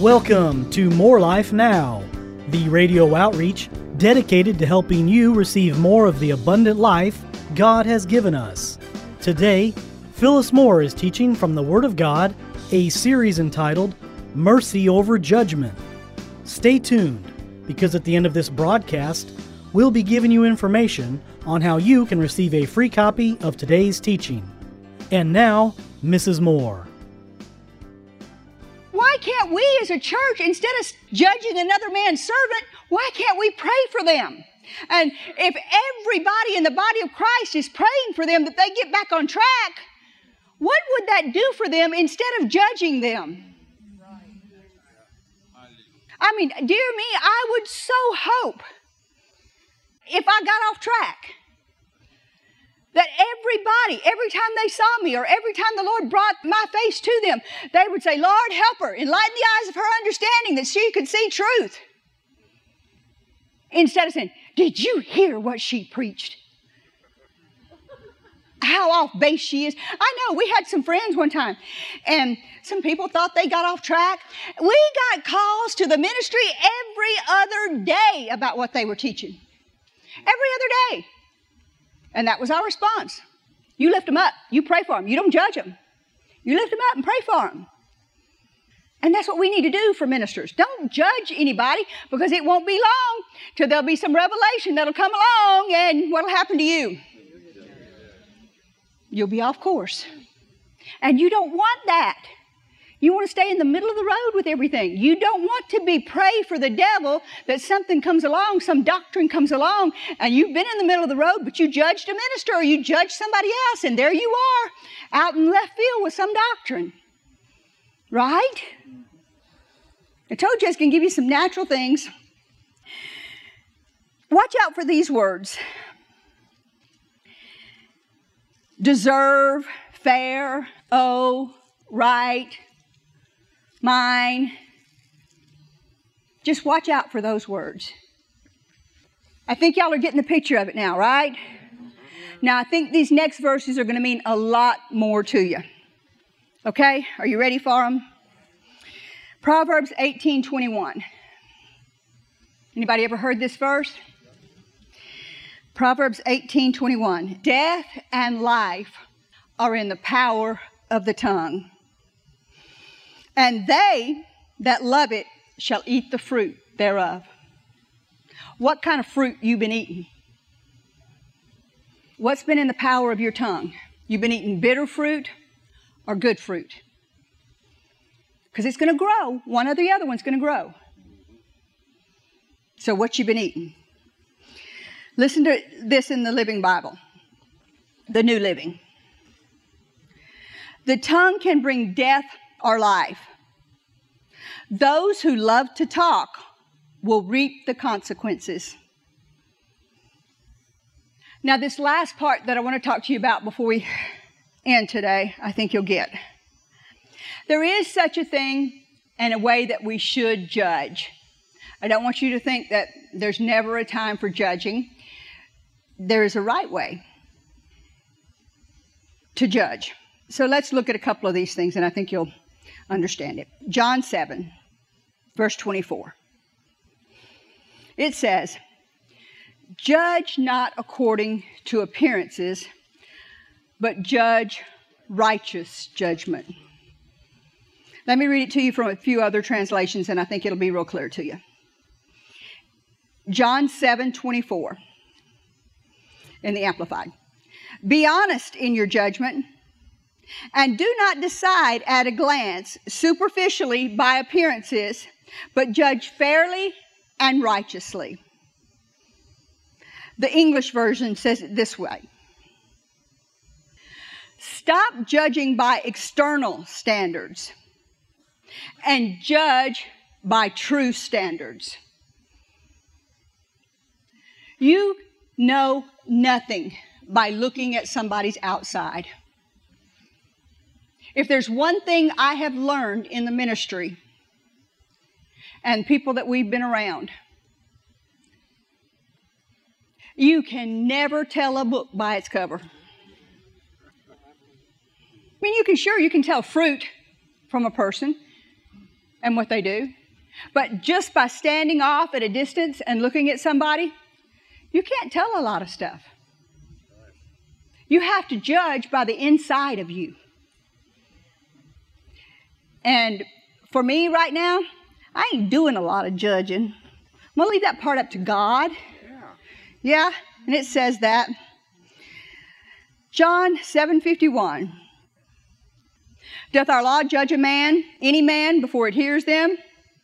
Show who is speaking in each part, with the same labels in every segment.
Speaker 1: Welcome to More Life Now, the radio outreach dedicated to helping you receive more of the abundant life God has given us. Today, Phyllis Moore is teaching from the Word of God, a series entitled Mercy Over Judgment. Stay tuned, because at the end of this broadcast, we'll be giving you information on how you can receive a free copy of today's teaching. And now, Mrs. Moore.
Speaker 2: Why can't we as a church, instead of judging another man's servant, why can't we pray for them? And if everybody in the body of Christ is praying for them that they get back on track, what would that do for them instead of judging them? I mean, dear me, I would so hope if I got off track that everybody, every time they saw me or every time the Lord brought my face to them, they would say, Lord, help her, enlighten the eyes of her understanding that she could see truth. Instead of saying, did you hear what she preached? How off base she is. I know, we had some friends one time, and some people thought they got off track. We got calls to the ministry every other day about what they were teaching. Every other day. And that was our response. You lift them up. You pray for them. You don't judge them. You lift them up and pray for them. And that's what we need to do for ministers. Don't judge anybody, because it won't be long till there'll be some revelation that'll come along, and what'll happen to you? You'll be off course. And you don't want that. You want to stay in the middle of the road with everything. You don't want to be prey for the devil that something comes along, some doctrine comes along, and you've been in the middle of the road, but you judged a minister or you judged somebody else, and there you are out in left field with some doctrine. Right? I told you I was going to give you some natural things. Watch out for these words. Deserve, fair, owe, right, mine. Just watch out for those words. I think y'all are getting the picture of it now, right? Now, I think these next verses are going to mean a lot more to you. Okay? Are you ready for them? Proverbs 18:21. Anybody ever heard this verse? Proverbs 18:21. Death and life are in the power of the tongue, and they that love it shall eat the fruit thereof. What kind of fruit you been eating? What's been in the power of your tongue? You've been eating bitter fruit or good fruit? Because it's going to grow. One or the other one's going to grow. So what you been eating? Listen to this in the Living Bible, the New Living. The tongue can bring death or life. Those who love to talk will reap the consequences. Now, this last part that I want to talk to you about before we end today, I think you'll get. There is such a thing and a way that we should judge. I don't want you to think that there's never a time for judging. There is a right way to judge. So let's look at a couple of these things, and I think you'll understand it. John 7, verse 24. It says, judge not according to appearances, but judge righteous judgment. Let me read it to you from a few other translations, and I think it'll be real clear to you. John 7:24 in the Amplified. Be honest in your judgment, and do not decide at a glance, superficially by appearances, but judge fairly and righteously. The English version says it this way. Stop judging by external standards and judge by true standards. You know nothing by looking at somebody's outside. If there's one thing I have learned in the ministry and people that we've been around, you can never tell a book by its cover. I mean, you can tell fruit from a person. and what they do. But just by standing off at a distance and looking at somebody, you can't tell a lot of stuff. You have to judge by the inside of you. And for me right now, I ain't doing a lot of judging. I'm going to leave that part up to God. Yeah, and it says that. John 7:51. Doth our law judge a man, any man, before it hears them,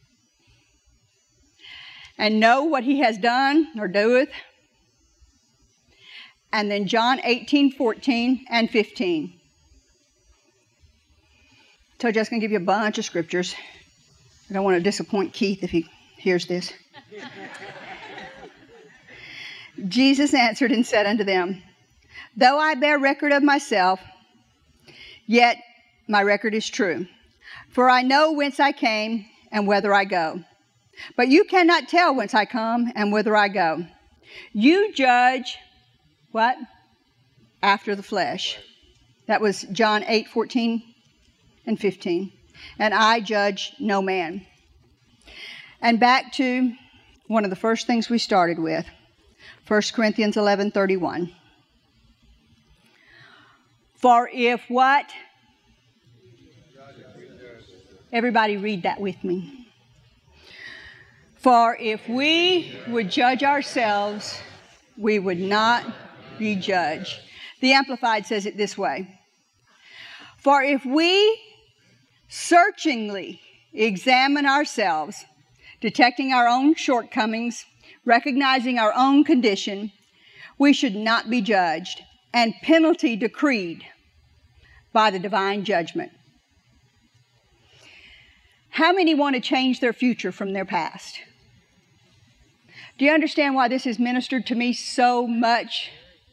Speaker 2: and know what he has done or doeth? And then John 18:14 and 15. So I'm just going to give you a bunch of scriptures. I don't want to disappoint Keith if he hears this. Jesus answered and said unto them, Though I bear record of myself, yet my record is true. For I know whence I came and whither I go. But you cannot tell whence I come and whither I go. You judge, what? After the flesh. That was John 8:14 and 15. And I judge no man. And back to one of the first things we started with. 1 Corinthians 11:31. For if what? Everybody read that with me. For if we would judge ourselves, we would not be judged. The Amplified says it this way. For if we searchingly examine ourselves, detecting our own shortcomings, recognizing our own condition, we should not be judged and penalty decreed by the divine judgment. How many want to change their future from their past? Do you understand why this has ministered to me so much?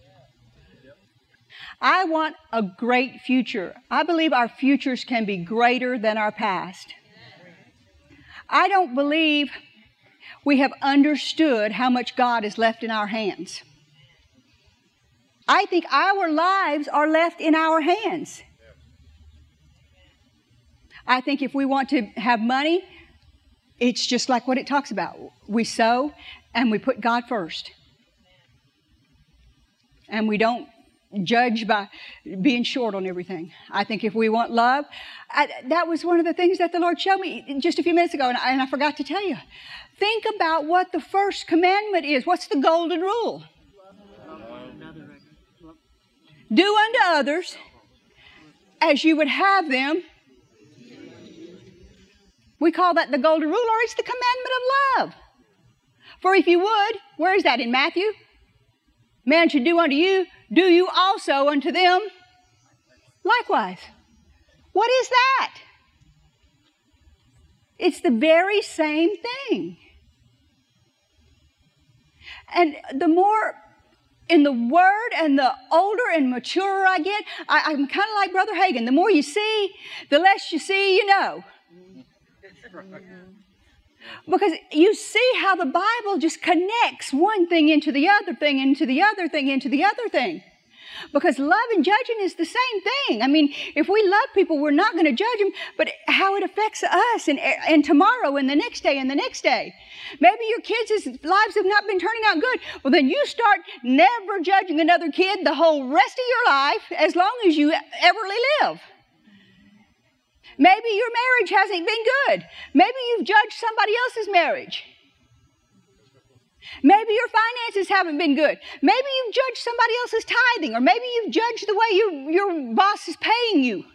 Speaker 2: I want a great future. I believe our futures can be greater than our past. I don't believe we have understood how much God has left in our hands. I think our lives are left in our hands. I think if we want to have money, it's just like what it talks about. We sow and we put God first. And we don't judge by being short on everything. I think if we want love, that was one of the things that the Lord showed me just a few minutes ago, and I forgot to tell you. Think about what the first commandment is. What's the golden rule? Do unto others as you would have them. We call that the golden rule, or it's the commandment of love. For if you would, where is that in Matthew? Man should do unto you, do you also unto them likewise. What is that? It's the very same thing. And the more in the Word and the older and maturer I get, I'm kind of like Brother Hagin. The more you see, the less you see, you know. Because you see how the Bible just connects one thing into the other thing, into the other thing, into the other thing. Because love and judging is the same thing. I mean, if we love people, we're not going to judge them, but how it affects us and tomorrow and the next day and the next day. Maybe your kids' lives have not been turning out good. Well, then you start never judging another kid the whole rest of your life as long as you everly live. Maybe your marriage hasn't been good. Maybe you've judged somebody else's marriage. Maybe your finances haven't been good. Maybe you've judged somebody else's tithing, or maybe you've judged the way your boss is paying you.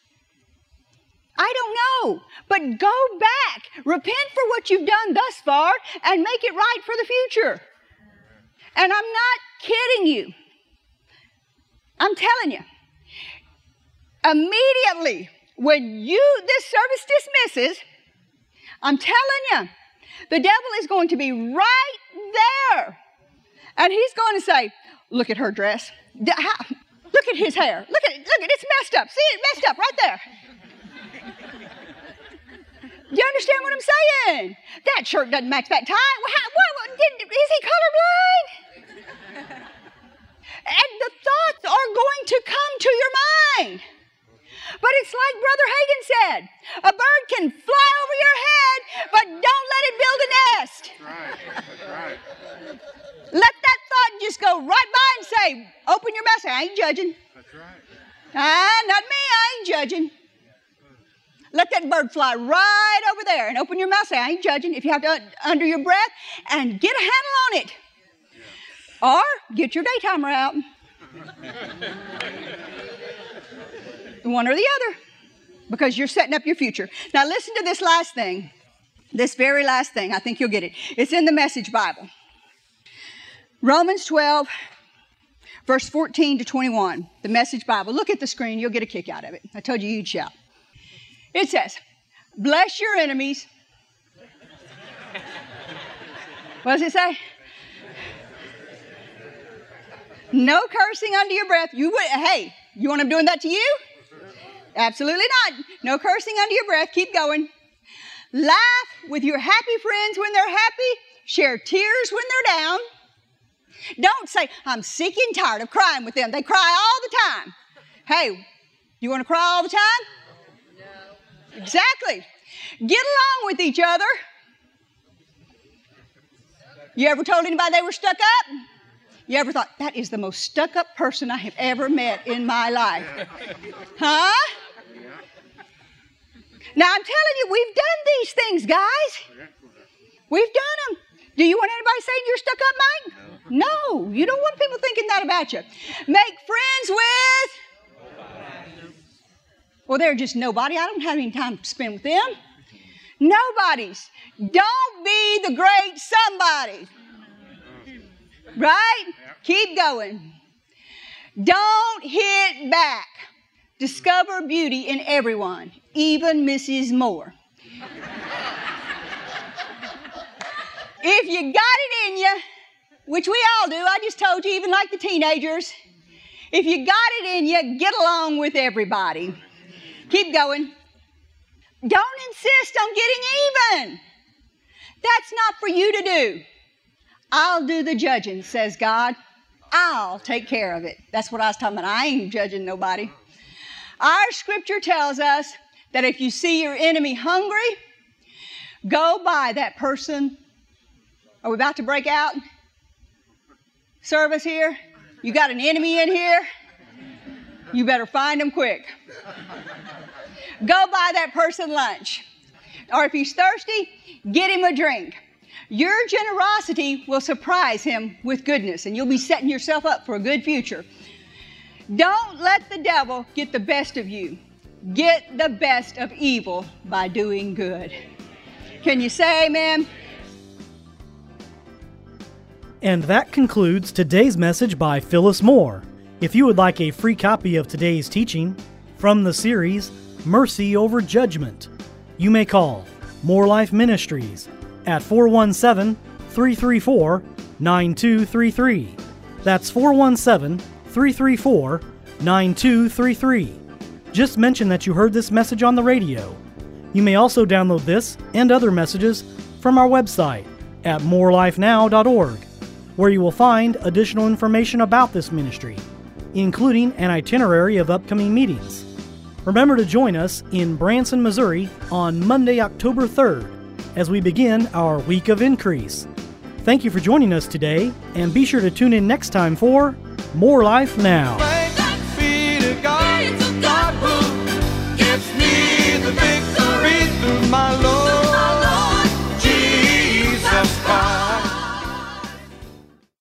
Speaker 2: I don't know. But go back, repent for what you've done thus far, and make it right for the future. And I'm not kidding you. I'm telling you. Immediately, when this service dismisses, I'm telling you, the devil is going to be right there. And he's going to say, look at her dress. Look at his hair. Look at it, it's messed up. See, it messed up right there. Do you understand what I'm saying? That shirt doesn't match that tie. Is he colorblind? And the thoughts are going to come to your mind. But it's like Brother Hagin said, a bird can fly over your Let that thought just go right by and say, open your mouth, say, I ain't judging.
Speaker 3: That's right.
Speaker 2: Not me, I ain't judging. Let that bird fly right over there and open your mouth, say, I ain't judging. If you have to under your breath, and get a handle on it. Or get your daytimer out. One or the other. Because you're setting up your future. Now listen to this last thing. This very last thing. I think you'll get it. It's in the Message Bible. Romans 12, verse 14 to 21. The Message Bible. Look at the screen. You'll get a kick out of it. I told you you'd shout. It says, bless your enemies. What does it say? No cursing under your breath. Hey, you want them doing that to you? Absolutely not. No cursing under your breath. Keep going. Laugh with your happy friends when they're happy. Share tears when they're down. Don't say, I'm sick and tired of crying with them. They cry all the time. Hey, you want to cry all the time? No. Exactly. Get along with each other. You ever told anybody they were stuck up? You ever thought, that is the most stuck-up person I have ever met in my life? Huh? Now, I'm telling you, we've done these things, guys. We've done them. Do you want anybody saying you're stuck up, Mike? No, you don't want people thinking that about you. Make friends with... Well, they're just nobody. I don't have any time to spend with them. Nobodies. Don't be the great somebody. Right? Keep going. Don't hit back. Discover beauty in everyone, even Mrs. Moore. If you got it in you, which we all do, I just told you, even like the teenagers, if you got it in you, get along with everybody. Keep going. Don't insist on getting even. That's not for you to do. I'll do the judging, says God. I'll take care of it. That's what I was talking about. I ain't judging nobody. Our scripture tells us that if you see your enemy hungry, go by that person. Are we about to break out? Service here? You got an enemy in here? You better find him quick. Go buy that person lunch. Or if he's thirsty, get him a drink. Your generosity will surprise him with goodness, and you'll be setting yourself up for a good future. Don't let the devil get the best of you. Get the best of evil by doing good. Can you say amen?
Speaker 1: And that concludes today's message by Phyllis Moore. If you would like a free copy of today's teaching from the series Mercy Over Judgment, you may call More Life Ministries at 417-334-9233. That's 417-334-9233. Just mention that you heard this message on the radio. You may also download this and other messages from our website at morelifenow.org, where you will find additional information about this ministry, including an itinerary of upcoming meetings. Remember to join us in Branson, Missouri on Monday, October 3rd, as we begin our Week of Increase. Thank you for joining us today, and be sure to tune in next time for More Life Now.